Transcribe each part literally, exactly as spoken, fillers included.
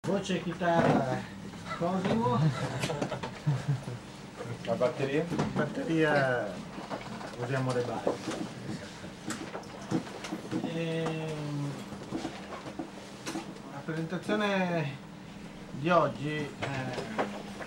Voce, chitarra, Cosimo. La batteria? Batteria usiamo le basi. E la presentazione di oggi eh,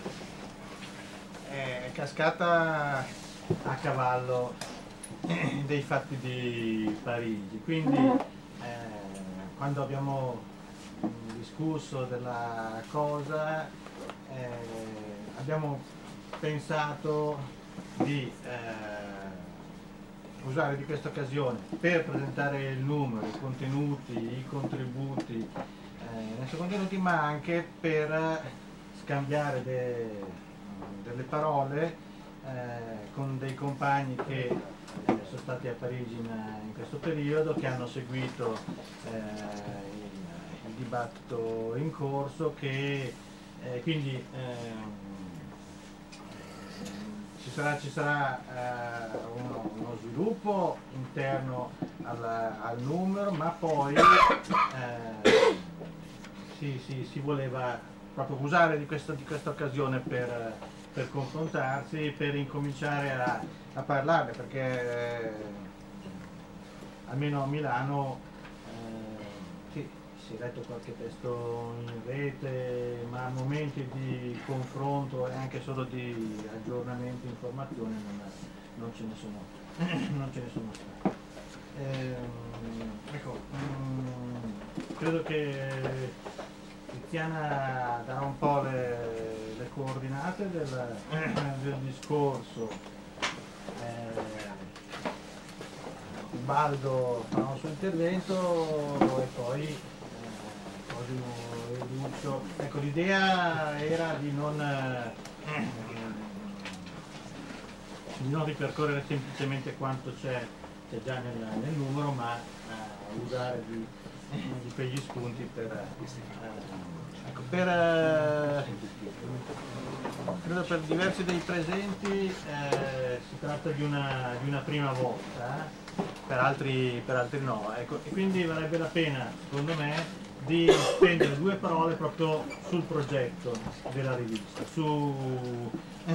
è cascata a cavallo dei fatti di Parigi, quindi eh, quando abbiamo discusso della cosa eh, abbiamo pensato di eh, usare di questa occasione per presentare il numero, i contenuti, i contributi eh, nei suoi contenuti, ma anche per scambiare de, delle parole eh, con dei compagni che eh, sono stati a Parigi in, in questo periodo, che hanno seguito eh, il, il dibattito in corso, che eh, quindi eh, Ci sarà, ci sarà eh, uno, uno sviluppo interno al, al numero, ma poi eh, si, si, si voleva proprio usare di questa, di questa occasione per, per confrontarsi, per incominciare a, a parlarne, perché eh, almeno a Milano eh, sì, si è letto qualche testo in rete, ma momenti di confronto e anche solo di aggiornamento, informazione non, non ce ne sono, non ce ne sono stati. Ehm, ecco, mh, credo che Tiziana darà un po' le, le coordinate del, del discorso. Eh, Baldo farà un suo intervento e poi Cosimo e Lucio. Ecco, l'idea era di non, eh, di non ripercorrere semplicemente quanto c'è già nel, nel numero, ma eh, usare di, di quegli spunti per, eh, ecco, per eh, credo per diversi dei presenti eh, si tratta di una, di una prima volta, eh, per, altri, per altri no, ecco, e quindi varrebbe la pena, secondo me, di spendere due parole proprio sul progetto della rivista, su, eh,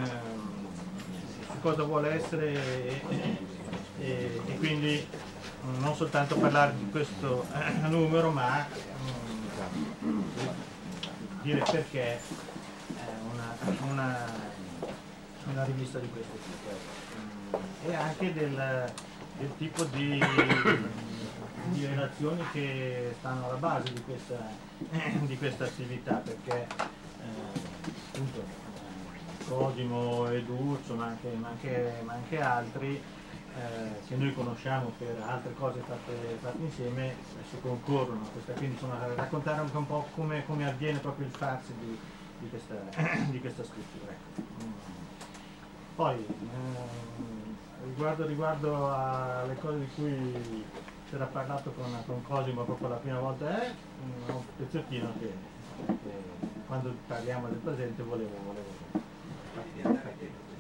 su cosa vuole essere e, e, e quindi non soltanto parlare di questo eh, numero, ma um, dire perché è una, una, una rivista di questo tipo e anche del, del tipo di di relazioni che stanno alla base di questa, di questa attività, perché eh, appunto Cosimo e Duccio, ma anche, ma anche, ma anche altri, eh, che noi conosciamo per altre cose fatte, fatte insieme, si concorrono a questa, quindi insomma raccontare anche un po' come, come avviene proprio il farsi di, di, questa, di questa scrittura. Poi eh, riguardo, riguardo alle cose di cui si era parlato con, con Cosimo proprio la prima volta, è un pezzettino che, che quando parliamo del presente volevo, volevo farti andare.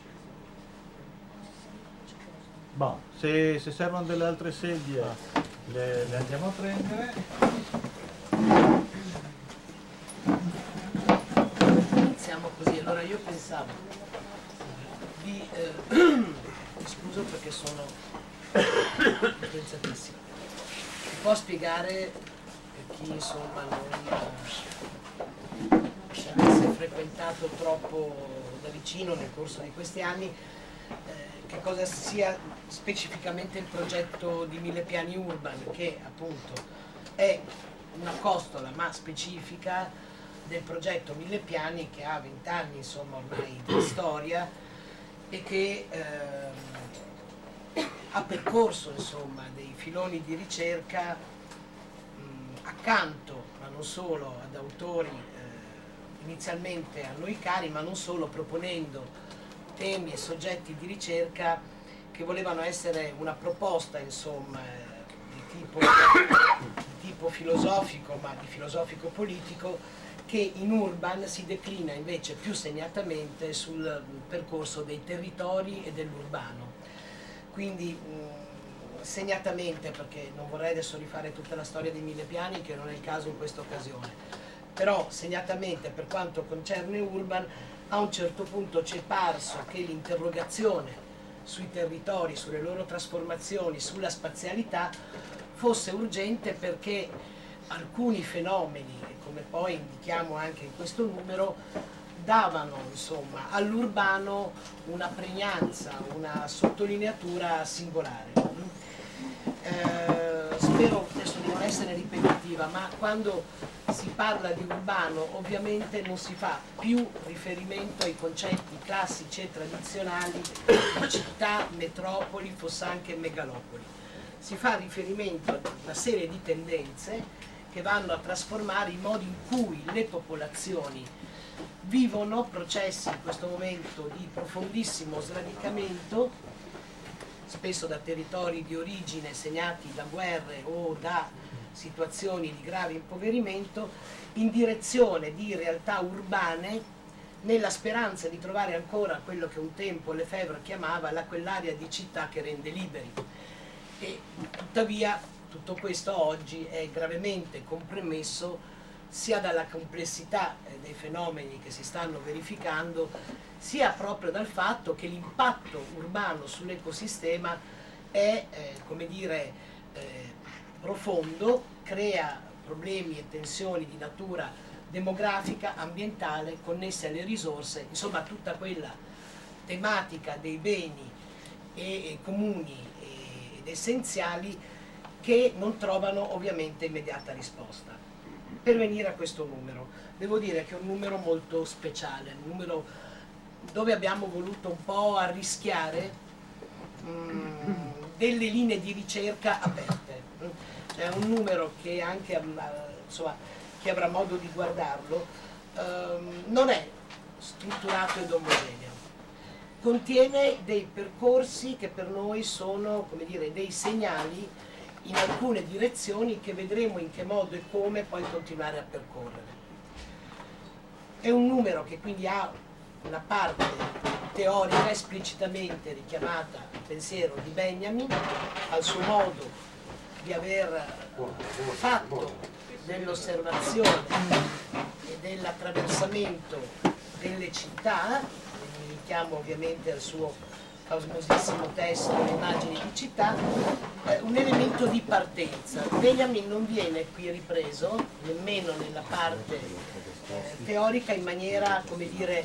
Bon, se, se servono delle altre sedie le, le andiamo a prendere. Iniziamo così. Allora io pensavo di eh, scuso perché sono pensatissimo. Si può spiegare per chi insomma non ci avesse frequentato troppo da vicino nel corso di questi anni eh, che cosa sia specificamente il progetto di Mille Piani Urban, che appunto è una costola ma specifica del progetto Mille Piani, che ha vent'anni insomma ormai di storia e che eh, ha percorso insomma dei filoni di ricerca mh, accanto, ma non solo, ad autori eh, inizialmente a noi cari, ma non solo, proponendo temi e soggetti di ricerca che volevano essere una proposta insomma eh, di, tipo, di tipo filosofico, ma di filosofico politico, che in Urban si declina invece più segnatamente sul percorso dei territori e dell'urbano. Quindi mh, segnatamente, perché non vorrei adesso rifare tutta la storia dei Mille Piani, che non è il caso in questa occasione, però segnatamente per quanto concerne Urban, a un certo punto ci è parso che l'interrogazione sui territori, sulle loro trasformazioni, sulla spazialità fosse urgente, perché alcuni fenomeni, come poi indichiamo anche in questo numero, davano insomma all'urbano una pregnanza, una sottolineatura singolare. Eh, spero adesso di non essere ripetitiva, ma quando si parla di urbano ovviamente non si fa più riferimento ai concetti classici e tradizionali di città, metropoli, fossanche e megalopoli. Si fa riferimento a una serie di tendenze che vanno a trasformare i modi in cui le popolazioni vivono processi in questo momento di profondissimo sradicamento, spesso da territori di origine segnati da guerre o da situazioni di grave impoverimento, in direzione di realtà urbane, nella speranza di trovare ancora quello che un tempo Lefebvre chiamava la quell'area di città che rende liberi. E tuttavia tutto questo oggi è gravemente compromesso sia dalla complessità dei fenomeni che si stanno verificando, sia proprio dal fatto che l'impatto urbano sull'ecosistema è, eh, come dire, eh, profondo, crea problemi e tensioni di natura demografica, ambientale, connesse alle risorse, insomma tutta quella tematica dei beni e, e comuni e, ed essenziali che non trovano ovviamente immediata risposta. Per venire a questo numero, devo dire che è un numero molto speciale, un numero dove abbiamo voluto un po' arrischiare mh, delle linee di ricerca aperte. È un numero che anche insomma, chi avrà modo di guardarlo ehm, non è strutturato ed omogeneo, contiene dei percorsi che per noi sono, come dire, dei segnali in alcune direzioni che vedremo in che modo e come poi continuare a percorrere. È un numero che quindi ha una parte teorica esplicitamente richiamata al pensiero di Benjamin, al suo modo di aver fatto dell'osservazione e dell'attraversamento delle città, mi richiamo ovviamente al suo famosissimo testo Le immagini di città, eh, un elemento di partenza. Benjamin non viene qui ripreso, nemmeno nella parte eh, teorica, in maniera, come dire,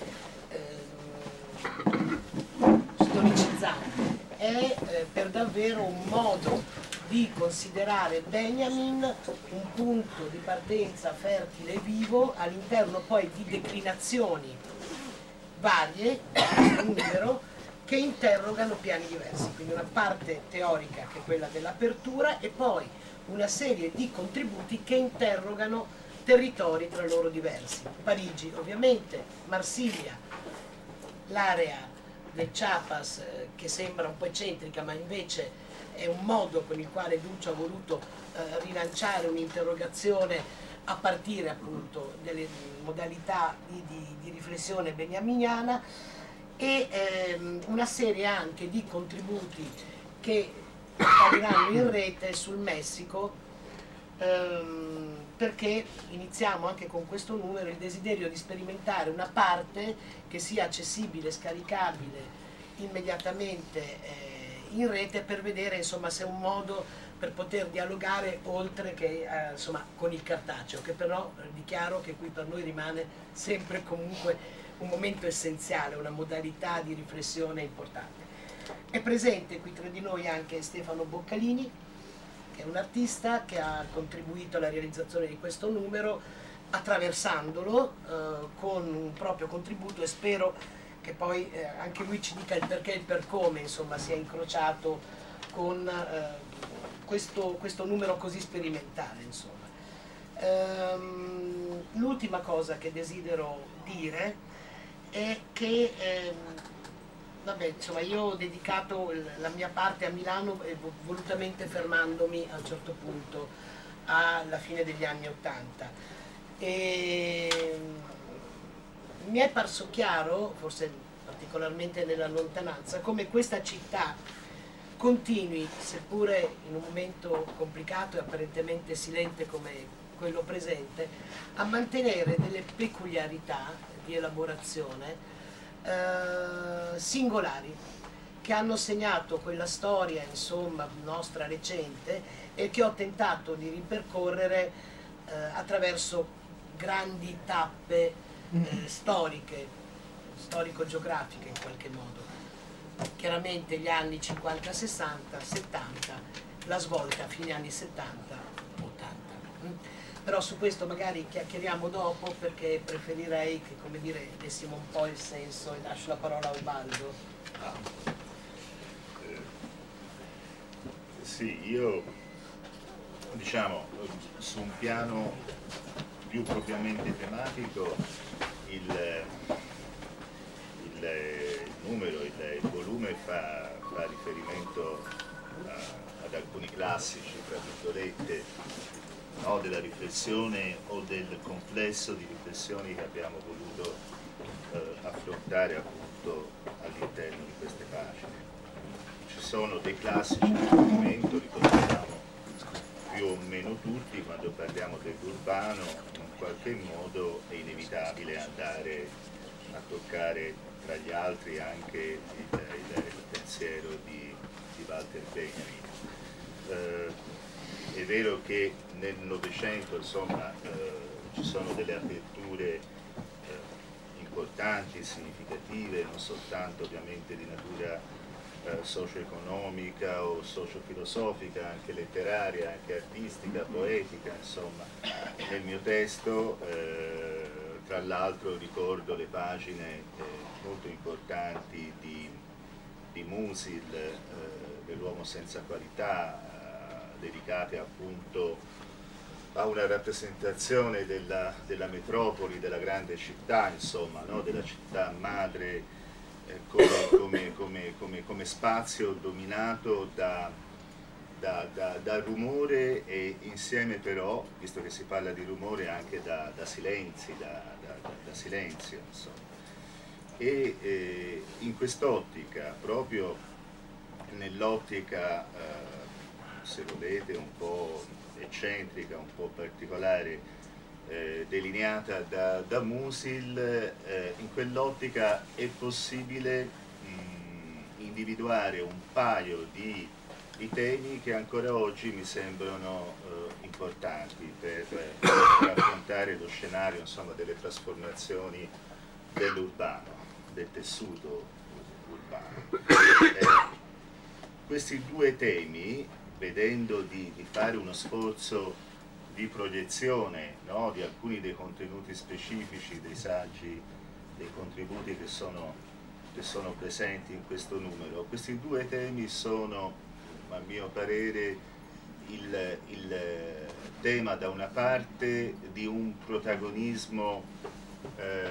eh, storicizzante. È eh, per davvero un modo di considerare Benjamin un punto di partenza fertile e vivo all'interno poi di declinazioni varie, un numero, che interrogano piani diversi, quindi una parte teorica che è quella dell'apertura e poi una serie di contributi che interrogano territori tra loro diversi. Parigi ovviamente, Marsiglia, l'area del Chiapas eh, che sembra un po' eccentrica ma invece è un modo con il quale Duccio ha voluto eh, rilanciare un'interrogazione a partire appunto dalle modalità di, di, di riflessione beniaminiana, e ehm, una serie anche di contributi che appariranno in rete sul Messico, ehm, perché iniziamo anche con questo numero il desiderio di sperimentare una parte che sia accessibile, scaricabile immediatamente eh, in rete, per vedere insomma se è un modo per poter dialogare oltre che eh, insomma con il cartaceo, che però eh, dichiaro che qui per noi rimane sempre comunque un momento essenziale, una modalità di riflessione importante. È presente qui tra di noi anche Stefano Boccalini, che è un artista che ha contribuito alla realizzazione di questo numero, attraversandolo eh, con un proprio contributo, e spero che poi eh, anche lui ci dica il perché e il per come insomma si è incrociato con eh, questo, questo numero così sperimentale. Insomma. Ehm, l'ultima cosa che desidero dire è che ehm, vabbè, insomma, io ho dedicato la mia parte a Milano eh, volutamente fermandomi a un certo punto alla fine degli anni Ottanta, e mi è parso chiaro, forse particolarmente nella lontananza, come questa città continui, seppure in un momento complicato e apparentemente silente come quello presente, a mantenere delle peculiarità di elaborazione eh, singolari, che hanno segnato quella storia, insomma, nostra recente, e che ho tentato di ripercorrere eh, attraverso grandi tappe eh, storiche, storico-geografiche in qualche modo. Chiaramente gli anni cinquanta, sessanta, settanta, la svolta a fine anni settanta, ottanta. Però su questo magari chiacchieriamo dopo, perché preferirei che, come dire, dessimo un po' il senso, e lascio la parola a Ubaldo. Ah. Eh, sì, io diciamo su un piano più propriamente tematico il, il, il numero, il, il volume fa, fa riferimento a, ad alcuni classici, tra virgolette, no, della riflessione o del complesso di riflessioni che abbiamo voluto eh, affrontare appunto all'interno di queste pagine. Ci sono dei classici di riferimento, li conosciamo più o meno tutti. Quando parliamo dell'urbano in qualche modo è inevitabile andare a toccare tra gli altri anche il, il, il pensiero di, di Walter Benjamin. Eh, È vero che nel Novecento insomma eh, ci sono delle aperture eh, importanti, significative, non soltanto ovviamente di natura eh, socio-economica o socio-filosofica, anche letteraria, anche artistica, poetica, insomma. Nel mio testo eh, tra l'altro ricordo le pagine eh, molto importanti di, di Musil, eh, dell'uomo senza qualità, dedicate appunto a una rappresentazione della, della metropoli, della grande città, insomma, no? Della città madre eh, come, come, come, come, come spazio dominato da, da, da, da rumore e insieme però, visto che si parla di rumore, anche da, da silenzi, da, da, da silenzio, insomma. E eh, in quest'ottica, proprio nell'ottica eh, se volete un po' eccentrica, un po' particolare, eh, delineata da, da Musil, eh, in quell'ottica è possibile mh, individuare un paio di, di temi che ancora oggi mi sembrano eh, importanti per, per affrontare lo scenario, insomma, delle trasformazioni dell'urbano, del tessuto urbano. Eh, questi due temi, vedendo di, di fare uno sforzo di proiezione, no, di alcuni dei contenuti specifici, dei saggi, dei contributi che sono, che sono presenti in questo numero, questi due temi sono, a mio parere, il, il tema da una parte di un protagonismo eh,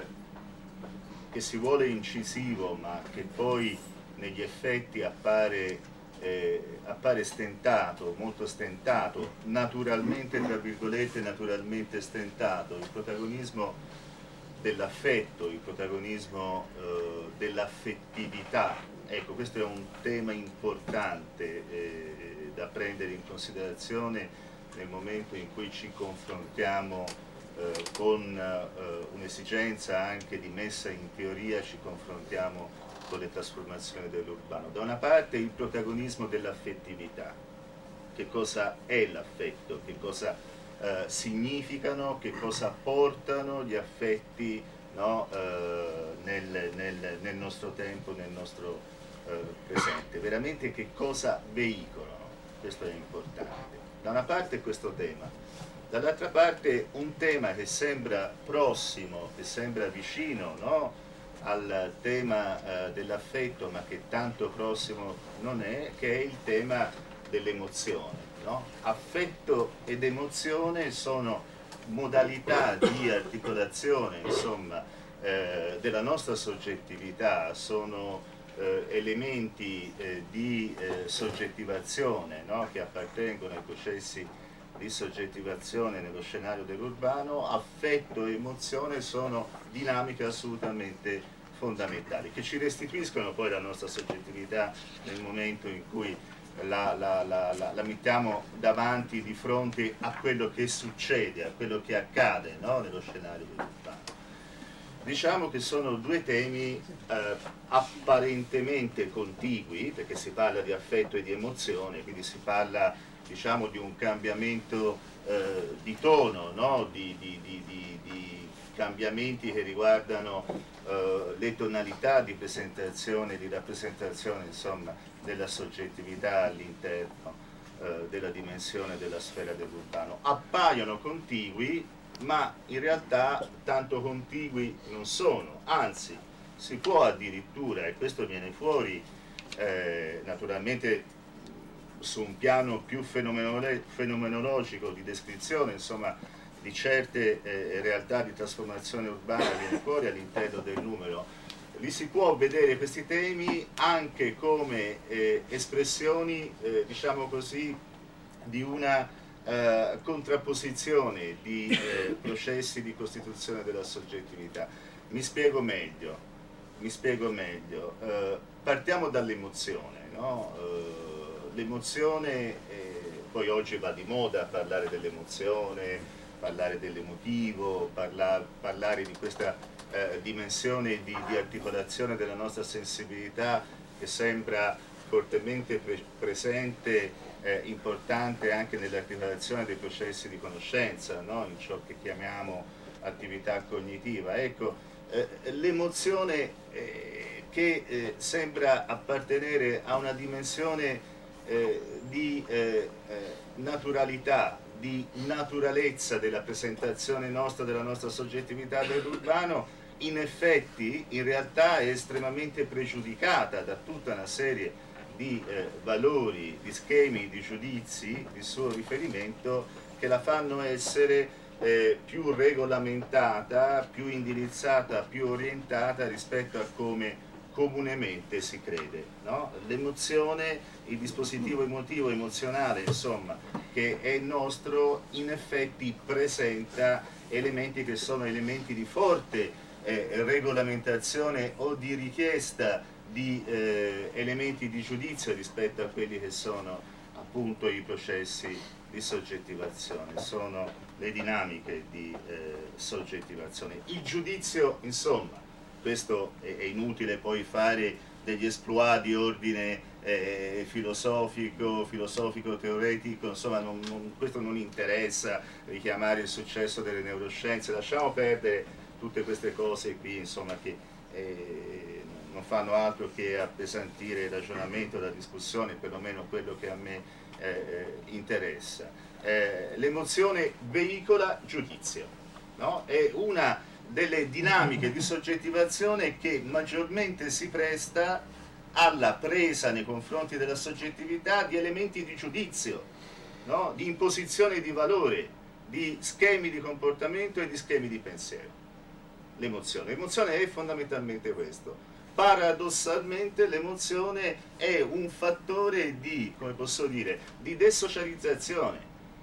che si vuole incisivo, ma che poi negli effetti appare Eh, appare stentato, molto stentato, naturalmente, tra virgolette, naturalmente stentato, il protagonismo dell'affetto, il protagonismo eh, dell'affettività. Ecco, questo è un tema importante eh, da prendere in considerazione nel momento in cui ci confrontiamo eh, con eh, un'esigenza anche di messa in teoria, ci confrontiamo con le trasformazioni dell'urbano. Da una parte il protagonismo dell'affettività, che cosa è l'affetto, che cosa eh, significano, che cosa portano gli affetti, no, eh, nel, nel, nel nostro tempo, nel nostro eh, presente, veramente che cosa veicolano, questo è importante. Da una parte questo tema, dall'altra parte un tema che sembra prossimo, che sembra vicino, no, al tema eh, dell'affetto, ma che tanto prossimo non è, che è il tema dell'emozione, no? Affetto ed emozione sono modalità di articolazione, insomma, eh, della nostra soggettività, sono eh, elementi eh, di eh, soggettivazione, no? Che appartengono ai processi di soggettivazione nello scenario dell'urbano. Affetto e emozione sono dinamiche assolutamente fondamentali, che ci restituiscono poi la nostra soggettività nel momento in cui la, la, la, la, la mettiamo davanti di fronte a quello che succede, a quello che accade, no? Nello scenario dell'urbano. Diciamo che sono due temi eh, apparentemente contigui, perché si parla di affetto e di emozione, quindi si parla, diciamo, di un cambiamento eh, di tono, no? di, di, di, di, di cambiamenti che riguardano eh, le tonalità di presentazione, di rappresentazione, insomma, della soggettività all'interno eh, della dimensione della sfera dell'urbano. Appaiono contigui, ma in realtà tanto contigui non sono, anzi si può addirittura, e questo viene fuori eh, naturalmente su un piano più fenomenologico di descrizione, insomma, di certe eh, realtà di trasformazione urbana, viene fuori all'interno del numero. Li si può vedere questi temi anche come eh, espressioni, eh, diciamo così, di una Uh, contrapposizione di uh, processi di costituzione della soggettività. Mi spiego meglio, mi spiego meglio. Uh, partiamo dall'emozione, no? uh, l'emozione, eh, poi oggi va di moda parlare dell'emozione, parlare dell'emotivo, parla, parlare di questa uh, dimensione di, di articolazione della nostra sensibilità che sembra fortemente pre presente, eh, importante anche nell'articolazione dei processi di conoscenza, no? In ciò che chiamiamo attività cognitiva. Ecco, eh, l'emozione eh, che eh, sembra appartenere a una dimensione eh, di eh, eh, naturalità, di naturalezza della presentazione nostra, della nostra soggettività dell'urbano, in effetti in realtà è estremamente pregiudicata da tutta una serie di eh, valori, di schemi, di giudizi di suo riferimento che la fanno essere eh, più regolamentata, più indirizzata, più orientata rispetto a come comunemente si crede, no? L'emozione, il dispositivo emotivo, emozionale, insomma, che è nostro, in effetti presenta elementi che sono elementi di forte eh, regolamentazione o di richiesta di eh, elementi di giudizio rispetto a quelli che sono appunto i processi di soggettivazione, sono le dinamiche di eh, soggettivazione. Il giudizio, insomma, questo è, è inutile poi fare degli esploit di ordine eh, filosofico, filosofico-teoretico, insomma non, non, questo non interessa richiamare il successo delle neuroscienze, lasciamo perdere tutte queste cose qui, insomma, che eh, non fanno altro che appesantire il ragionamento, la discussione, perlomeno quello che a me eh, interessa. Eh, l'emozione veicola giudizio, no? È una delle dinamiche di soggettivazione che maggiormente si presta alla presa nei confronti della soggettività di elementi di giudizio, no? Di imposizione di valore, di schemi di comportamento e di schemi di pensiero. L'emozione. L'emozione è fondamentalmente questo. Paradossalmente l'emozione è un fattore di, come posso dire, di desocializzazione,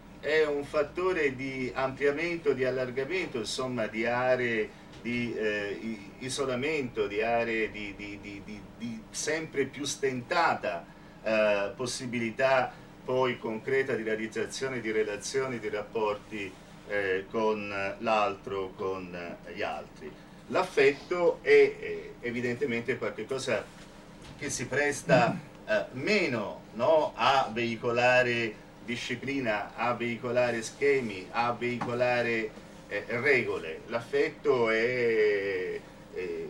è un fattore di ampliamento, di allargamento, insomma, di aree di eh, isolamento, di aree di, di, di, di, di sempre più stentata eh, possibilità poi concreta di realizzazione di relazioni, di rapporti eh, con l'altro, con gli altri. L'affetto è eh, evidentemente qualcosa che si presta eh, meno, no, a veicolare disciplina, a veicolare schemi, a veicolare eh, regole. L'affetto è, eh,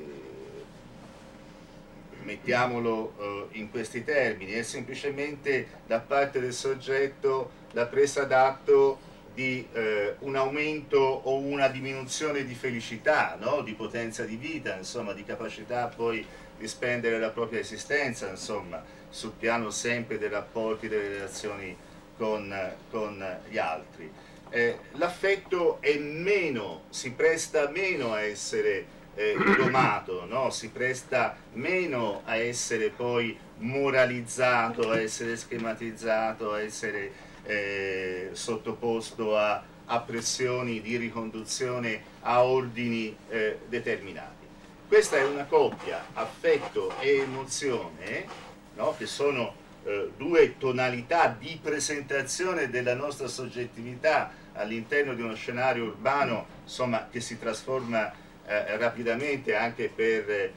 mettiamolo eh, in questi termini, è semplicemente da parte del soggetto la presa d'atto di eh, un aumento o una diminuzione di felicità, no? Di potenza di vita, insomma, di capacità poi di spendere la propria esistenza, insomma, sul piano sempre dei rapporti, delle relazioni con, con gli altri. Eh, l'affetto è meno, si presta meno a essere eh, domato, no? Si presta meno a essere poi moralizzato, a essere schematizzato, a essere Eh, sottoposto a, a pressioni di riconduzione a ordini eh, determinati. Questa è una coppia, affetto e emozione, no? Che sono eh, due tonalità di presentazione della nostra soggettività all'interno di uno scenario urbano, insomma, che si trasforma eh, rapidamente anche per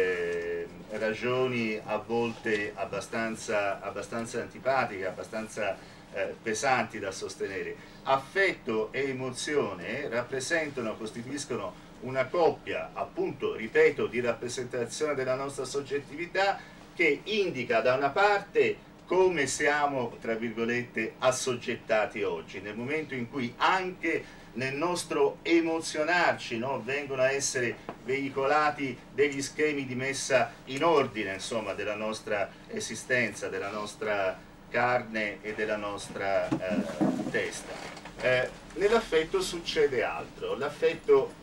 eh, ragioni a volte abbastanza, abbastanza antipatiche, abbastanza eh, pesanti da sostenere. Affetto e emozione rappresentano, costituiscono una coppia, appunto, ripeto, di rappresentazione della nostra soggettività, che indica da una parte come siamo, tra virgolette, assoggettati oggi, nel momento in cui anche nel nostro emozionarci, no, vengono a essere veicolati degli schemi di messa in ordine, insomma, della nostra esistenza, della nostra carne e della nostra eh, testa. Eh, nell'affetto succede altro. L'affetto,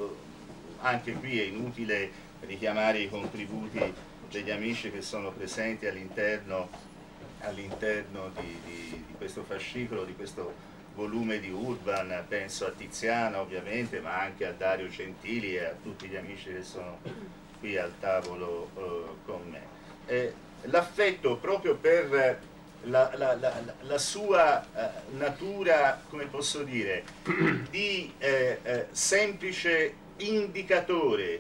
eh, anche qui è inutile richiamare i contributi degli amici che sono presenti all'interno all'interno di, di, di questo fascicolo, di questo volume di Urban. Penso a Tiziana ovviamente, ma anche a Dario Gentili e a tutti gli amici che sono qui al tavolo eh, con me. Eh, l'affetto, proprio per la, la, la, la sua eh, natura, come posso dire, di eh, eh, semplice indicatore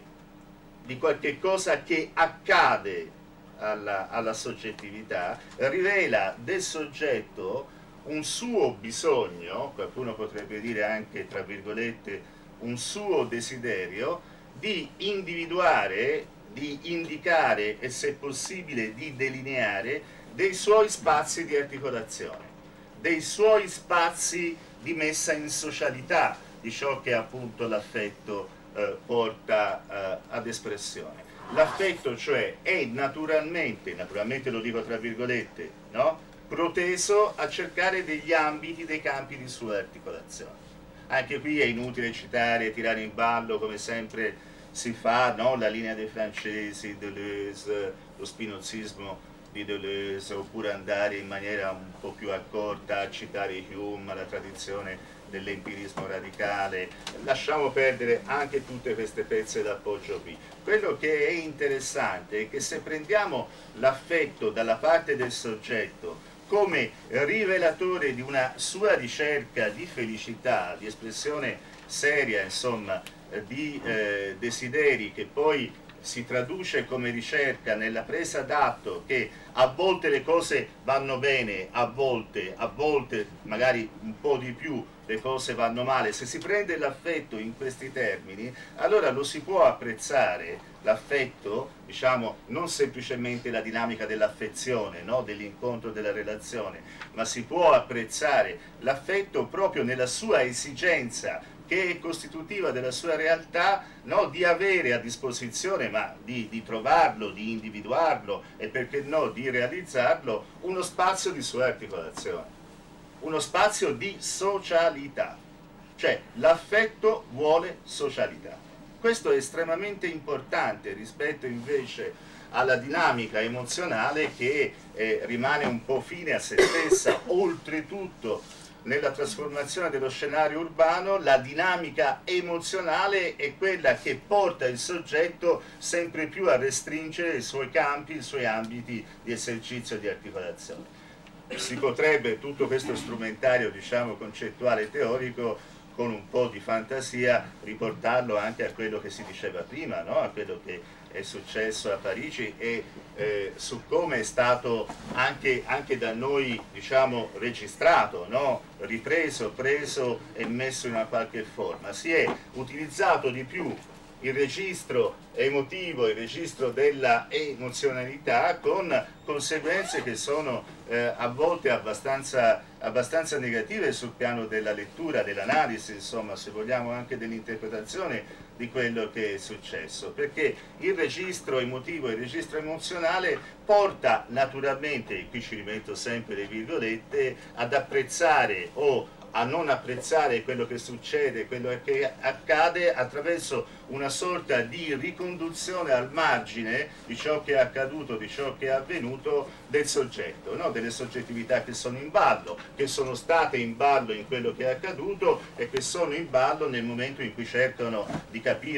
di qualche cosa che accade alla, alla soggettività, rivela del soggetto un suo bisogno, qualcuno potrebbe dire anche, tra virgolette, un suo desiderio di individuare, di indicare e, se possibile, di delineare dei suoi spazi di articolazione, dei suoi spazi di messa in socialità di ciò che appunto l'affetto eh, porta eh, ad espressione. L'affetto, cioè, è naturalmente, naturalmente lo dico tra virgolette, no? proteso a cercare degli ambiti, dei campi di sua articolazione. Anche qui è inutile citare, tirare in ballo, come sempre si fa, no? La linea dei francesi, Deleuze, lo spinozismo di Deleuze, oppure andare in maniera un po' più accorta a citare Hume, la tradizione dell'empirismo radicale. Lasciamo perdere anche tutte queste pezze d'appoggio qui. Quello che è interessante è che se prendiamo l'affetto dalla parte del soggetto come rivelatore di una sua ricerca di felicità, di espressione seria, insomma, di eh, desideri, che poi si traduce come ricerca nella presa d'atto che a volte le cose vanno bene, a volte, a volte magari un po' di più le cose vanno male. Se si prende l'affetto in questi termini, allora lo si può apprezzare, l'affetto, diciamo, non semplicemente la dinamica dell'affezione, no? dell'incontro, della relazione, ma si può apprezzare l'affetto proprio nella sua esigenza, che è costitutiva della sua realtà, no? di avere a disposizione, ma di, di trovarlo, di individuarlo e perché no di realizzarlo, uno spazio di sua articolazione, uno spazio di socialità, cioè l'affetto vuole socialità. Questo è estremamente importante rispetto invece alla dinamica emozionale che eh, rimane un po' fine a se stessa. Oltretutto nella trasformazione dello scenario urbano la dinamica emozionale è quella che porta il soggetto sempre più a restringere i suoi campi, i suoi ambiti di esercizio di articolazione. Si potrebbe tutto questo strumentario, diciamo, concettuale e teorico, con un po' di fantasia, riportarlo anche a quello che si diceva prima, no? A quello che è successo a Parigi e eh, su come è stato anche, anche da noi, diciamo, registrato, no? ripreso, preso e messo in una qualche forma. Si è utilizzato di più il registro emotivo, il registro della emozionalità, con conseguenze che sono eh, a volte abbastanza, abbastanza negative sul piano della lettura, dell'analisi, insomma, se vogliamo anche dell'interpretazione di quello che è successo, perché il registro emotivo, il registro emozionale porta naturalmente, e qui ci rimetto sempre le virgolette, ad apprezzare o a non apprezzare quello che succede, quello che accade, attraverso una sorta di riconduzione al margine di ciò che è accaduto, di ciò che è avvenuto del soggetto, no? Delle soggettività che sono in ballo, che sono state in ballo in quello che è accaduto e che sono in ballo nel momento in cui cercano di capire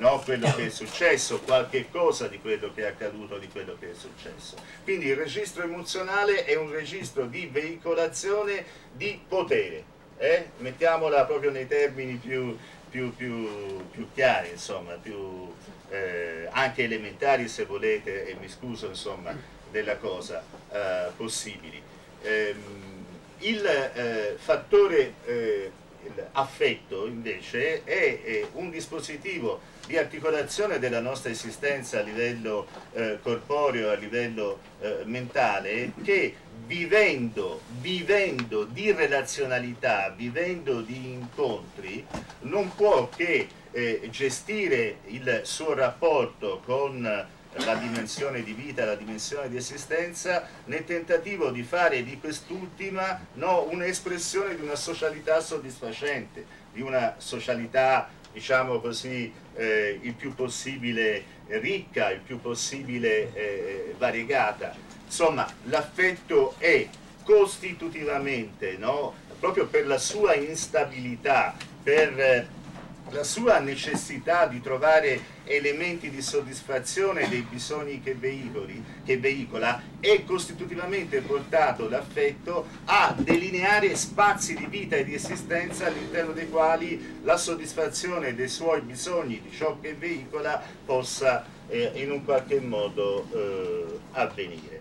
no, quello che è successo, qualche cosa di quello che è accaduto, di quello che è successo. Quindi il registro emozionale è un registro di veicolazione di potere, eh? Mettiamola proprio nei termini più, più, più, più chiari, insomma, più eh, anche elementari se volete, e mi scuso insomma della cosa, eh, possibili. Ehm, il eh, fattore eh, affetto invece è, è un dispositivo di articolazione della nostra esistenza a livello eh, corporeo, a livello eh, mentale, che vivendo, vivendo di relazionalità, vivendo di incontri, non può che eh, gestire il suo rapporto con la dimensione di vita, la dimensione di esistenza, nel tentativo di fare di quest'ultima, no, un'espressione di una socialità soddisfacente, di una socialità, diciamo così, eh, il più possibile ricca, il più possibile eh, variegata. Insomma, l'affetto è costitutivamente, no, proprio per la sua instabilità, per eh, la sua necessità di trovare elementi di soddisfazione dei bisogni che, veicoli, che veicola, è costitutivamente portato l'affetto a delineare spazi di vita e di esistenza all'interno dei quali la soddisfazione dei suoi bisogni, di ciò che veicola, possa eh, in un qualche modo eh, avvenire.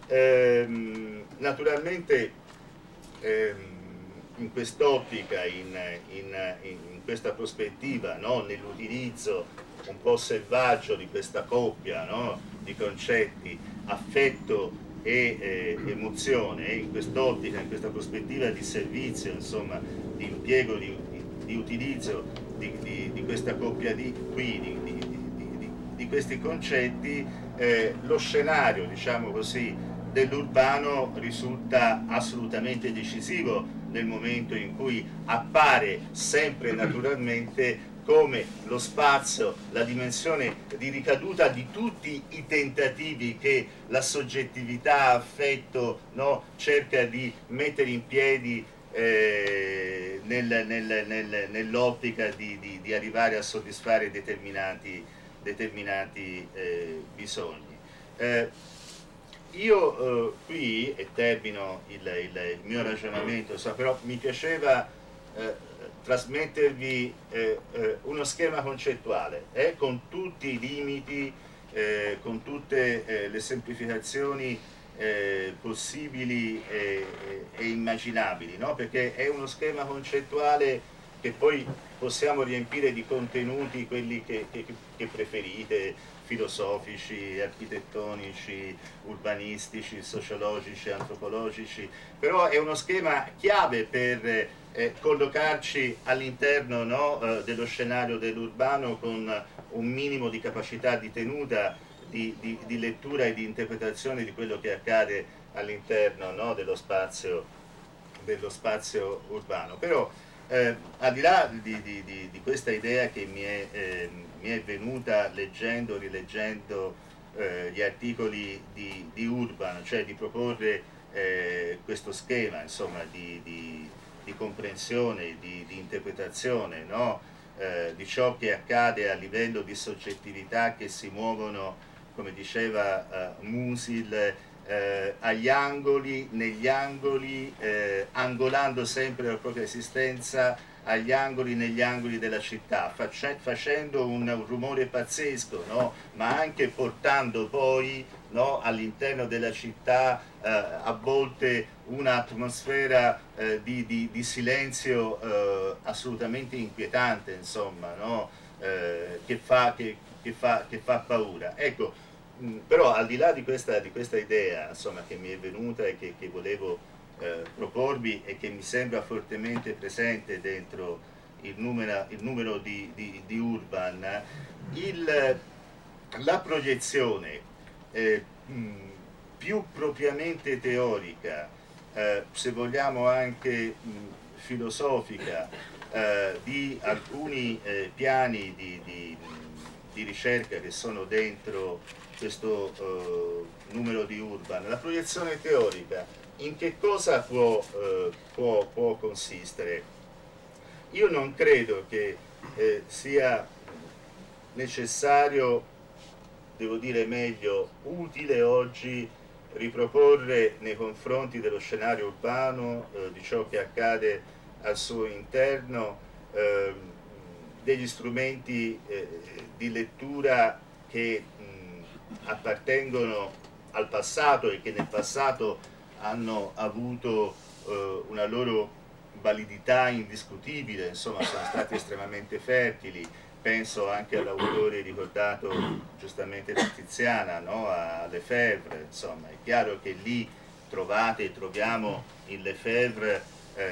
Ehm, naturalmente ehm, in quest'ottica, in, in, in questa prospettiva, no? Nell'utilizzo un po' selvaggio di questa coppia, no? Di concetti, affetto e eh, emozione, in quest'ottica, in questa prospettiva di servizio, insomma, di impiego, di, di, di utilizzo di, di, di questa coppia di, qui, di, di, di, di questi concetti, eh, lo scenario, diciamo così, dell'urbano risulta assolutamente decisivo nel momento in cui appare sempre naturalmente come lo spazio, la dimensione di ricaduta di tutti i tentativi che la soggettività, affetto, no, cerca di mettere in piedi eh, nel, nel, nel, nell'ottica di, di, di arrivare a soddisfare determinati, determinati eh, bisogni. Eh, Io eh, qui, e termino il, il, il mio ragionamento, so, però mi piaceva eh, trasmettervi eh, eh, uno schema concettuale, eh, con tutti i limiti, eh, con tutte eh, le semplificazioni eh, possibili e, e immaginabili, no? Perché è uno schema concettuale che poi possiamo riempire di contenuti, quelli che, che, che preferite, filosofici, architettonici, urbanistici, sociologici, antropologici, però è uno schema chiave per eh, collocarci all'interno, no, eh, dello scenario dell'urbano con un minimo di capacità di tenuta, di, di, di lettura e di interpretazione di quello che accade all'interno, no, dello spazio, dello spazio urbano. Però eh, al di là di, di, di, di questa idea che mi è, eh, mi è venuta leggendo, rileggendo eh, gli articoli di, di Urban, cioè di proporre eh, questo schema, insomma, di, di, di comprensione, di, di interpretazione, no? eh, di ciò che accade a livello di soggettività che si muovono, come diceva eh, Musil, Eh, agli angoli, negli angoli, eh, angolando sempre la propria esistenza agli angoli, negli angoli della città, face, facendo un, un rumore pazzesco, no? Ma anche portando poi, no, all'interno della città eh, a volte un'atmosfera eh, di, di, di silenzio eh, assolutamente inquietante, insomma, no? eh, che, fa, che, che, fa, che fa paura. Ecco, però al di là di questa, di questa idea, insomma, che mi è venuta e che, che volevo eh, proporvi e che mi sembra fortemente presente dentro il numero, il numero di, di, di Urban, il, la proiezione eh, mh, più propriamente teorica, eh, se vogliamo anche mh, filosofica, eh, di alcuni eh, piani di, di, di ricerca che sono dentro questo eh, numero di Urban. La proiezione teorica in che cosa può, eh, può, può consistere? Io non credo che eh, sia necessario, devo dire meglio, utile oggi riproporre nei confronti dello scenario urbano, eh, di ciò che accade al suo interno, eh, degli strumenti eh, di lettura che mh, appartengono al passato e che nel passato hanno avuto eh, una loro validità indiscutibile, insomma sono stati estremamente fertili. Penso anche all'autore ricordato giustamente da Tiziana, no? A Lefebvre, insomma è chiaro che lì trovate e troviamo in Lefebvre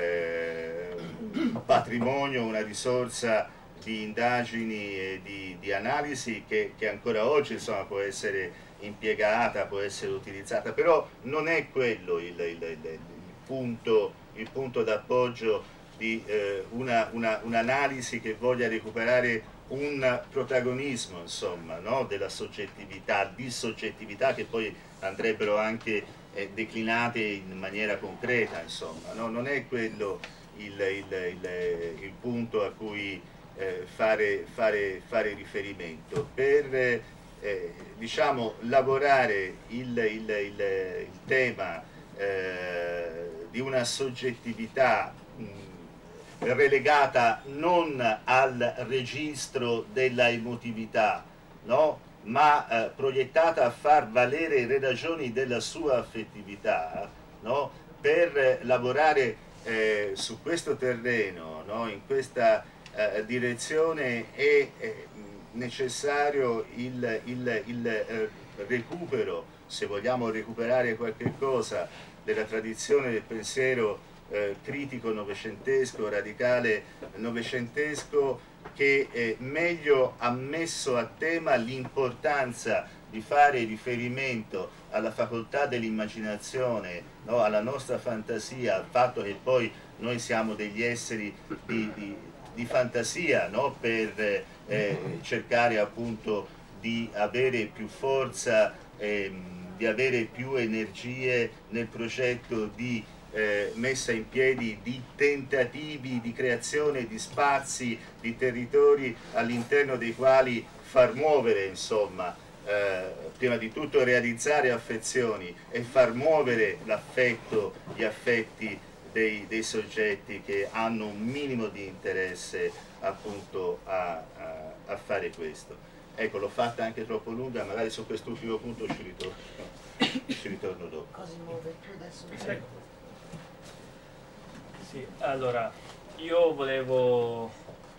eh, un patrimonio, una risorsa di indagini e di, di analisi che, che ancora oggi insomma, può essere impiegata, può essere utilizzata, però non è quello il, il, il, il punto, il punto d'appoggio di eh, una, una, un'analisi che voglia recuperare un protagonismo insomma, no? della soggettività, di soggettività che poi andrebbero anche eh, declinate in maniera concreta, insomma, no? Non è quello il, il, il, il punto a cui eh, fare, fare, fare riferimento. Per eh, diciamo, lavorare il, il, il, il tema eh, di una soggettività mh, relegata non al registro della emotività, no? ma eh, proiettata a far valere le ragioni della sua affettività, no? per eh, lavorare eh, su questo terreno, no? in questa eh, direzione è eh, necessario il, il, il eh, recupero, se vogliamo recuperare qualche cosa, della tradizione del pensiero Eh, critico novecentesco, radicale novecentesco, che eh, meglio ha messo a tema l'importanza di fare riferimento alla facoltà dell'immaginazione, no? alla nostra fantasia, al fatto che poi noi siamo degli esseri di, di, di fantasia, no? per eh, cercare appunto di avere più forza, ehm, di avere più energie nel progetto di Eh, messa in piedi di tentativi di creazione di spazi, di territori all'interno dei quali far muovere, insomma, eh, prima di tutto realizzare affezioni e far muovere l'affetto, gli affetti dei, dei soggetti che hanno un minimo di interesse appunto a, a, a fare questo. Ecco, l'ho fatta anche troppo lunga, magari su quest'ultimo punto ci ritorno, ci ritorno dopo. Cosimo, tu adesso mi Prego. Sì, allora, io volevo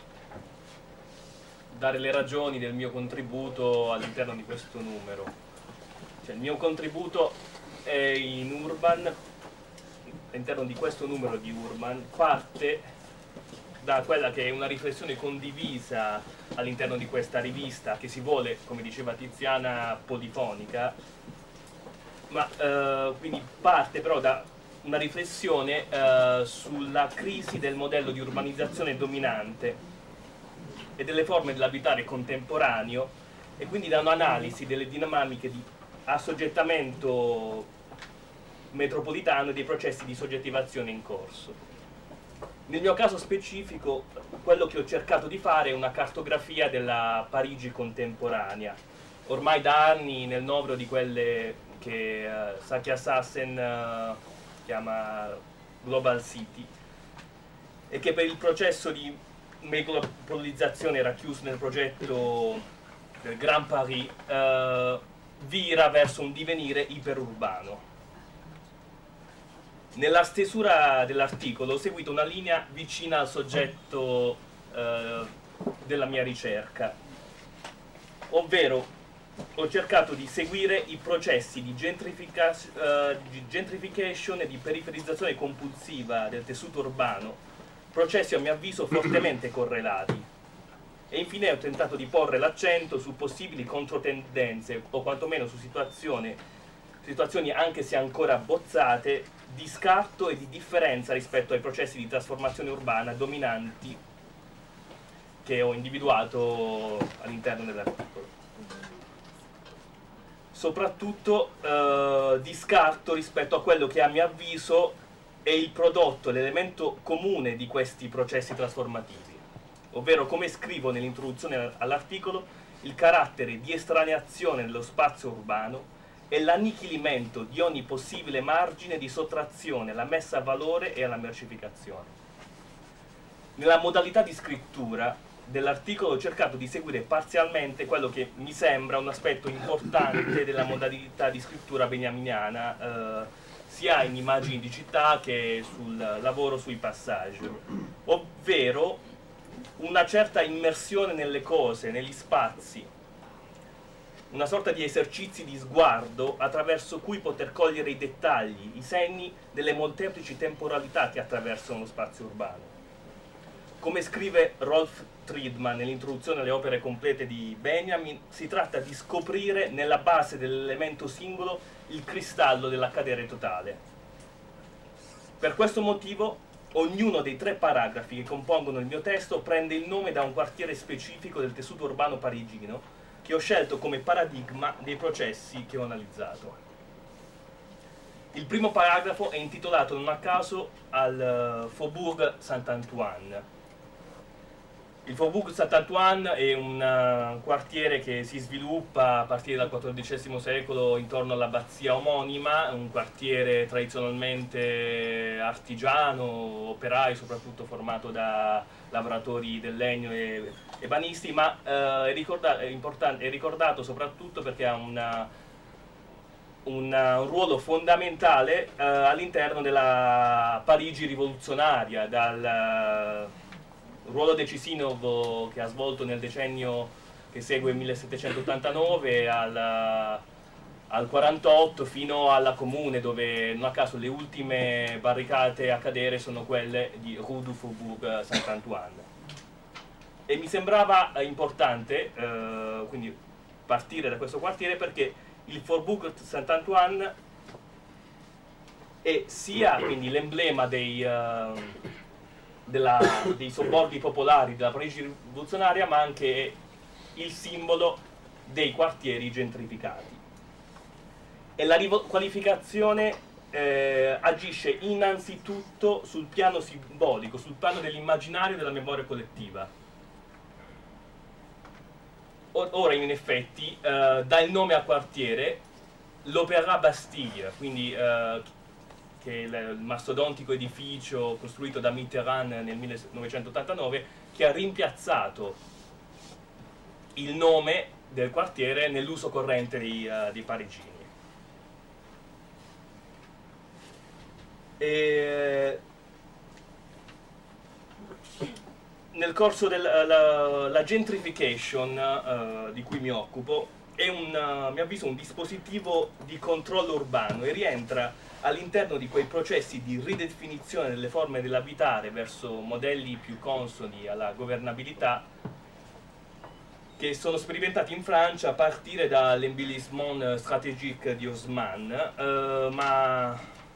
dare le ragioni del mio contributo all'interno di questo numero. Cioè, il mio contributo è in Urban, all'interno di questo numero di Urban, parte da quella che è una riflessione condivisa all'interno di questa rivista, che si vuole, come diceva Tiziana, polifonica, ma eh, quindi parte però da una riflessione eh, sulla crisi del modello di urbanizzazione dominante e delle forme dell'abitare contemporaneo, e quindi da un'analisi delle dinamiche di assoggettamento metropolitano e dei processi di soggettivazione in corso. Nel mio caso specifico, quello che ho cercato di fare è una cartografia della Parigi contemporanea, ormai da anni nel novero di quelle che uh, Satya Sassen uh, chiama Global City, e che per il processo di metropolizzazione racchiuso nel progetto del Grand Paris eh, vira verso un divenire iperurbano. Nella stesura dell'articolo ho seguito una linea vicina al soggetto eh, della mia ricerca, ovvero ho cercato di seguire i processi di, gentrifica, uh, di gentrification e di periferizzazione compulsiva del tessuto urbano, processi a mio avviso fortemente correlati. E infine ho tentato di porre l'accento su possibili controtendenze, o quantomeno su situazioni, situazioni anche se ancora abbozzate, di scarto e di differenza rispetto ai processi di trasformazione urbana dominanti che ho individuato all'interno dell'articolo. Soprattutto eh, di scarto rispetto a quello che a mio avviso è il prodotto, l'elemento comune di questi processi trasformativi, ovvero, come scrivo nell'introduzione all'articolo, il carattere di estraneazione dello spazio urbano e l'annichilimento di ogni possibile margine di sottrazione alla messa a valore e alla mercificazione. Nella modalità di scrittura dell'articolo ho cercato di seguire parzialmente quello che mi sembra un aspetto importante della modalità di scrittura beniaminiana, eh, sia in immagini di città che sul lavoro sui passaggi, ovvero una certa immersione nelle cose, negli spazi, una sorta di esercizi di sguardo attraverso cui poter cogliere i dettagli, i segni delle molteplici temporalità che attraversano lo spazio urbano. Come scrive Rolf Triedman nell'introduzione alle opere complete di Benjamin, si tratta di scoprire nella base dell'elemento singolo il cristallo dell'accadere totale. Per questo motivo, ognuno dei tre paragrafi che compongono il mio testo prende il nome da un quartiere specifico del tessuto urbano parigino che ho scelto come paradigma dei processi che ho analizzato. Il primo paragrafo è intitolato non a caso al Faubourg Saint-Antoine. Il Faubourg Saint-Antoine è un uh, quartiere che si sviluppa a partire dal quattordicesimo secolo intorno all'abbazia omonima, un quartiere tradizionalmente artigiano, operaio, soprattutto formato da lavoratori del legno e, e banisti, ma uh, è, ricorda- è, importante, è ricordato soprattutto perché ha una, una, un ruolo fondamentale uh, all'interno della Parigi rivoluzionaria, dal uh, ruolo decisivo che ha svolto nel decennio che segue il millesettecentottantanove al, al quarantotto fino alla Comune, dove non a caso le ultime barricate a cadere sono quelle di Rue du Faubourg Saint-Antoine. E mi sembrava importante eh, quindi partire da questo quartiere perché il Faubourg Saint-Antoine è sia quindi l'emblema dei uh, Della, dei sobborghi popolari della Parigi rivoluzionaria, ma anche il simbolo dei quartieri gentrificati. E la riqualificazione eh, agisce innanzitutto sul piano simbolico, sul piano dell'immaginario e della memoria collettiva. Ora, in effetti, eh, dà il nome al quartiere l'Opéra Bastille, quindi eh, che è il mastodontico edificio costruito da Mitterrand nel millenovecentottantanove, che ha rimpiazzato il nome del quartiere nell'uso corrente dei, uh, dei parigini. E nel corso della la, la gentrification uh, di cui mi occupo è un, uh, a mio avviso un dispositivo di controllo urbano e rientra all'interno di quei processi di ridefinizione delle forme dell'abitare verso modelli più consoni alla governabilità che sono sperimentati in Francia a partire dall'embellissement stratégique di Haussmann, eh, ma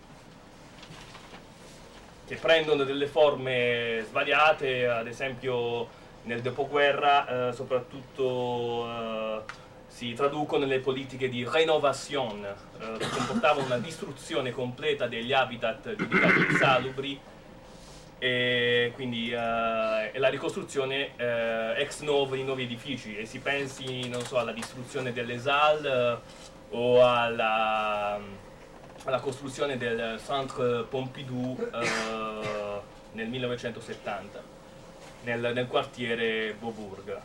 che prendono delle forme svariate, ad esempio nel dopoguerra eh, soprattutto eh, si traducono nelle politiche di rénovation, eh, che comportavano una distruzione completa degli habitat giudicati insalubri e quindi eh, e la ricostruzione eh, ex novo di nuovi edifici, e si pensi non so, alla distruzione delle Halles eh, o alla, alla costruzione del Centre Pompidou eh, nel millenovecentosettanta nel, nel quartiere Beaubourg.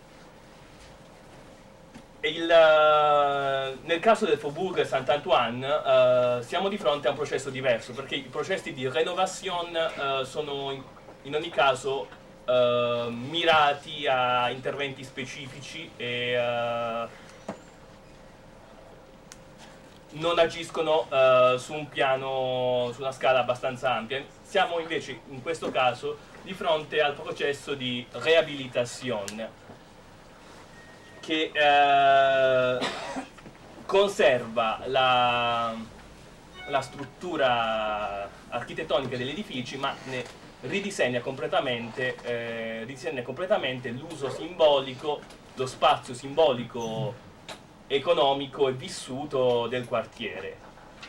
Il, nel caso del Faubourg Saint-Antoine uh, siamo di fronte a un processo diverso, perché i processi di rénovation uh, sono in, in ogni caso uh, mirati a interventi specifici e uh, non agiscono uh, su un piano, su una scala abbastanza ampia. Siamo invece in questo caso di fronte al processo di réhabilitation, che eh, conserva la, la struttura architettonica degli edifici, ma ne ridisegna completamente, eh, ridisegna completamente l'uso simbolico, lo spazio simbolico, economico e vissuto del quartiere.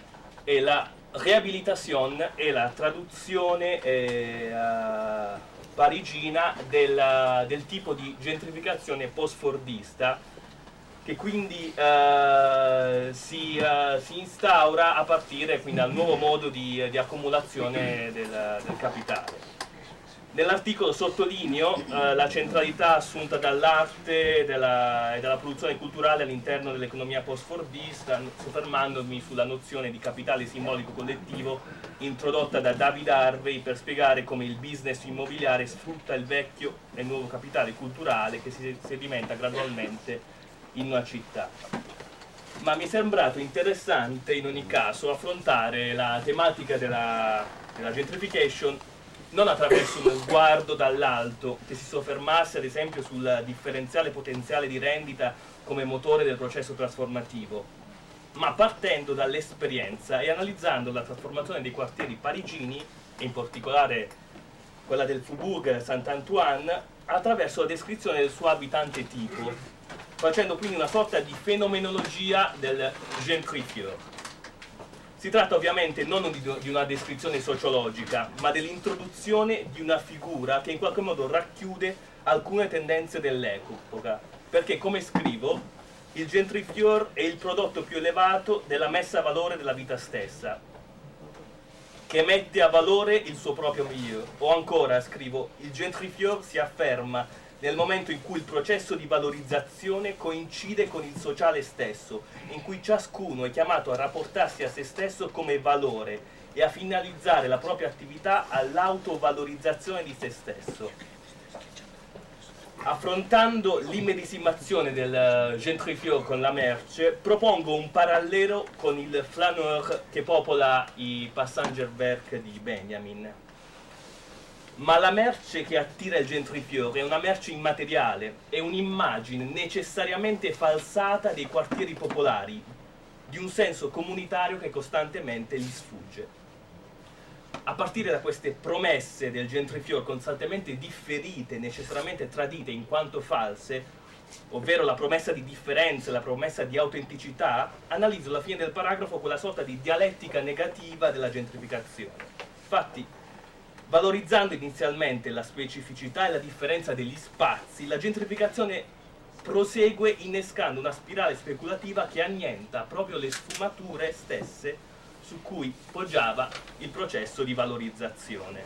E la réhabilitation è la traduzione eh, parigina del, del tipo di gentrificazione post-fordista, che quindi eh, si, eh, si instaura a partire quindi dal nuovo modo di, di accumulazione del, del capitale. Nell'articolo sottolineo eh, la centralità assunta dall'arte e dalla, dalla produzione culturale all'interno dell'economia post-fordista, soffermandomi sulla nozione di capitale simbolico collettivo introdotta da David Harvey per spiegare come il business immobiliare sfrutta il vecchio e nuovo capitale culturale che si sedimenta gradualmente in una città. Ma mi è sembrato interessante in ogni caso affrontare la tematica della, della gentrification non attraverso uno sguardo dall'alto che si soffermasse ad esempio sul differenziale potenziale di rendita come motore del processo trasformativo, ma partendo dall'esperienza e analizzando la trasformazione dei quartieri parigini, e in particolare quella del Faubourg Saint-Antoine, attraverso la descrizione del suo abitante tipo, facendo quindi una sorta di fenomenologia del gentrifieur. Si tratta ovviamente non di una descrizione sociologica, ma dell'introduzione di una figura che in qualche modo racchiude alcune tendenze dell'epoca, perché come scrivo, il gentrifieur è il prodotto più elevato della messa a valore della vita stessa, che mette a valore il suo proprio milieu. O ancora, scrivo, il gentrifieur si afferma nel momento in cui il processo di valorizzazione coincide con il sociale stesso, in cui ciascuno è chiamato a rapportarsi a se stesso come valore e a finalizzare la propria attività all'autovalorizzazione di se stesso. Affrontando l'immedesimazione del gentrifieur con la merce, propongo un parallelo con il flaneur che popola i Passangerwerk di Benjamin. Ma la merce che attira il gentrifieur è una merce immateriale, è un'immagine necessariamente falsata dei quartieri popolari, di un senso comunitario che costantemente gli sfugge. A partire da queste promesse del gentrifieur costantemente differite, necessariamente tradite in quanto false, ovvero la promessa di differenza, la promessa di autenticità, analizzo alla fine del paragrafo quella sorta di dialettica negativa della gentrificazione. Infatti, valorizzando inizialmente la specificità e la differenza degli spazi, la gentrificazione prosegue innescando una spirale speculativa che annienta proprio le sfumature stesse su cui poggiava il processo di valorizzazione.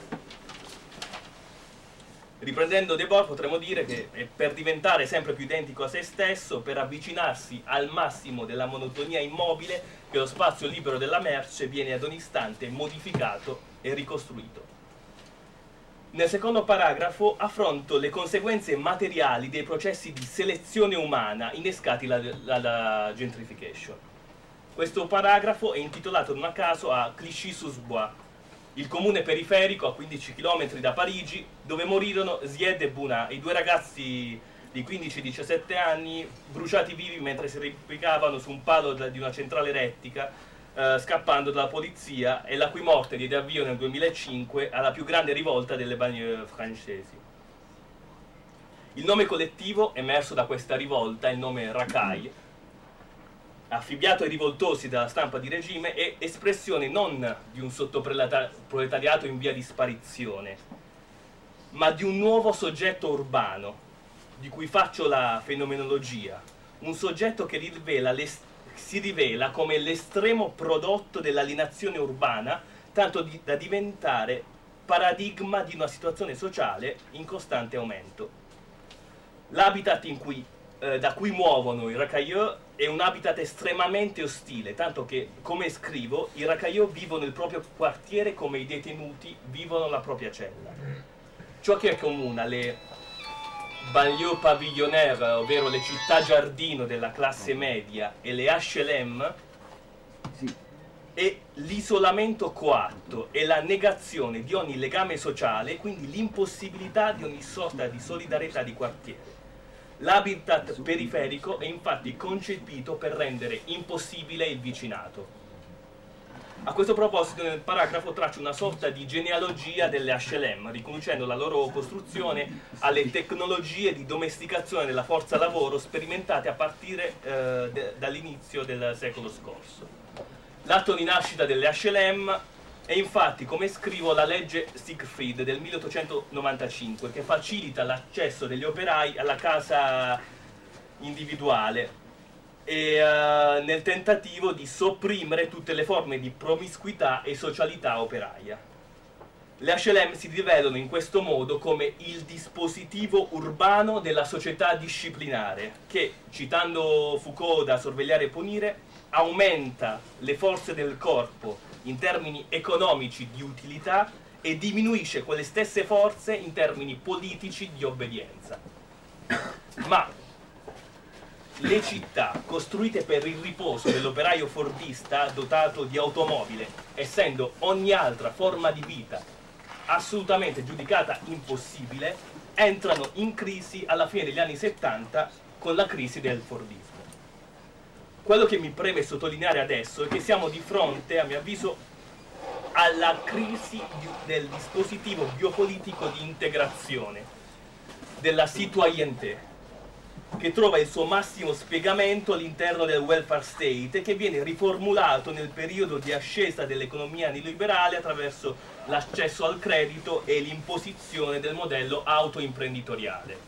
Riprendendo Debord potremmo dire che per diventare sempre più identico a se stesso, per avvicinarsi al massimo della monotonia immobile, che lo spazio libero della merce viene ad ogni istante modificato e ricostruito. Nel secondo paragrafo affronto le conseguenze materiali dei processi di selezione umana innescati dalla gentrification. Questo paragrafo è intitolato non a caso a Clichy-sous-Bois, il comune periferico a quindici chilometri da Parigi, dove morirono Zied e Bouna, i due ragazzi di quindici diciassette anni bruciati vivi mentre si arrampicavano su un palo di una centrale elettrica, Uh, scappando dalla polizia, e la cui morte diede avvio nel duemilacinque alla più grande rivolta delle banlieue francesi. Il nome collettivo emerso da questa rivolta, il nome Racaille, affibbiato ai rivoltosi dalla stampa di regime, è espressione non di un sottoproletariato in via di sparizione, ma di un nuovo soggetto urbano, di cui faccio la fenomenologia, un soggetto che rivela le si rivela come l'estremo prodotto dell'alienazione urbana, tanto di, da diventare paradigma di una situazione sociale in costante aumento. L'habitat in cui, eh, da cui muovono i racailleux è un habitat estremamente ostile, tanto che, come scrivo, i racailleux vivono il proprio quartiere come i detenuti vivono la propria cella. Ciò che accomuna le banlieue pavillonnaire, ovvero le città giardino della classe media, e le H L M, sì, è l'isolamento coatto e la negazione di ogni legame sociale, quindi l'impossibilità di ogni sorta di solidarietà di quartiere. L'habitat periferico è infatti concepito per rendere impossibile il vicinato. A questo proposito nel paragrafo traccio una sorta di genealogia delle H L M, riconducendo la loro costruzione alle tecnologie di domesticazione della forza lavoro sperimentate a partire eh, dall'inizio del secolo scorso. L'atto di nascita delle H L M È infatti, come scrivo, la legge Siegfried del milleottocentonovantacinque che facilita l'accesso degli operai alla casa individuale e uh, nel tentativo di sopprimere tutte le forme di promiscuità e socialità operaia. Le H L M si rivelano in questo modo come il dispositivo urbano della società disciplinare che, citando Foucault da Sorvegliare e punire, aumenta le forze del corpo in termini economici di utilità e diminuisce quelle stesse forze in termini politici di obbedienza. Ma le città costruite per il riposo dell'operaio fordista dotato di automobile, essendo ogni altra forma di vita assolutamente giudicata impossibile, entrano in crisi alla fine degli anni settanta con la crisi del fordismo. Quello che mi preme sottolineare adesso è che siamo di fronte, a mio avviso, alla crisi del dispositivo biopolitico di integrazione, della citoyenneté, che trova il suo massimo spiegamento all'interno del welfare state e che viene riformulato nel periodo di ascesa dell'economia neoliberale attraverso l'accesso al credito e l'imposizione del modello autoimprenditoriale.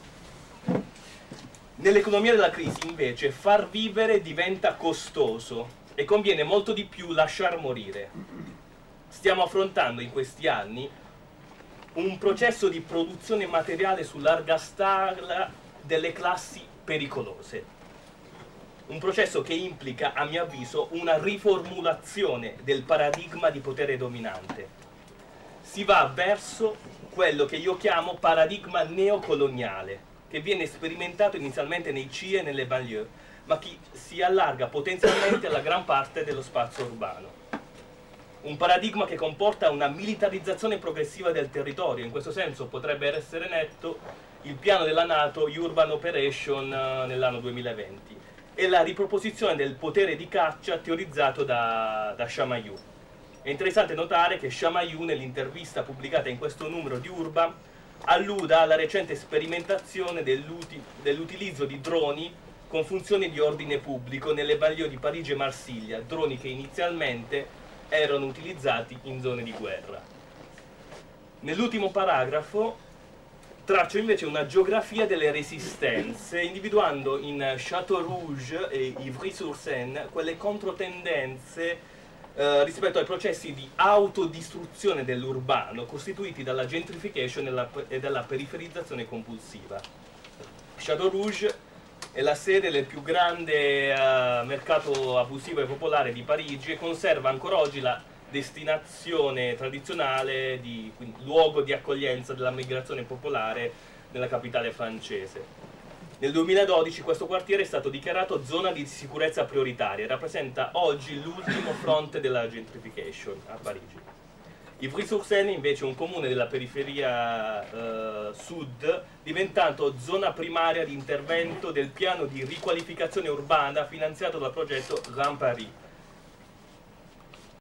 Nell'economia della crisi, invece, far vivere diventa costoso e conviene molto di più lasciar morire. Stiamo affrontando in questi anni un processo di produzione materiale su larga scala delle classi pericolose. Un processo che implica, a mio avviso, una riformulazione del paradigma di potere dominante. Si va verso quello che io chiamo paradigma neocoloniale, che viene sperimentato inizialmente nei C I E e nelle banlieue, ma che si allarga potenzialmente alla gran parte dello spazio urbano. Un paradigma che comporta una militarizzazione progressiva del territorio. In questo senso potrebbe essere netto il piano della NATO Urban Operation nell'anno duemilaventi e la riproposizione del potere di caccia teorizzato da, da Chamayou. È interessante notare che Chamayou, nell'intervista pubblicata in questo numero di Urban, alluda alla recente sperimentazione dell'utilizzo di droni con funzioni di ordine pubblico nelle banlieue di Parigi e Marsiglia, droni che inizialmente erano utilizzati in zone di guerra. Nell'ultimo paragrafo traccio invece una geografia delle resistenze, individuando in Château Rouge e Ivry-sur-Seine quelle controtendenze eh, rispetto ai processi di autodistruzione dell'urbano costituiti dalla gentrification e, la, e dalla periferizzazione compulsiva. Château Rouge è la sede del più grande uh, mercato abusivo e popolare di Parigi e conserva ancora oggi la destinazione tradizionale, di, quindi, luogo di accoglienza della migrazione popolare nella capitale francese. Nel duemiladodici questo quartiere è stato dichiarato zona di sicurezza prioritaria e rappresenta oggi l'ultimo fronte della gentrification a Parigi. Ivry-sur-Seine invece è un comune della periferia eh, sud, diventato zona primaria di intervento del piano di riqualificazione urbana finanziato dal progetto Grand Paris,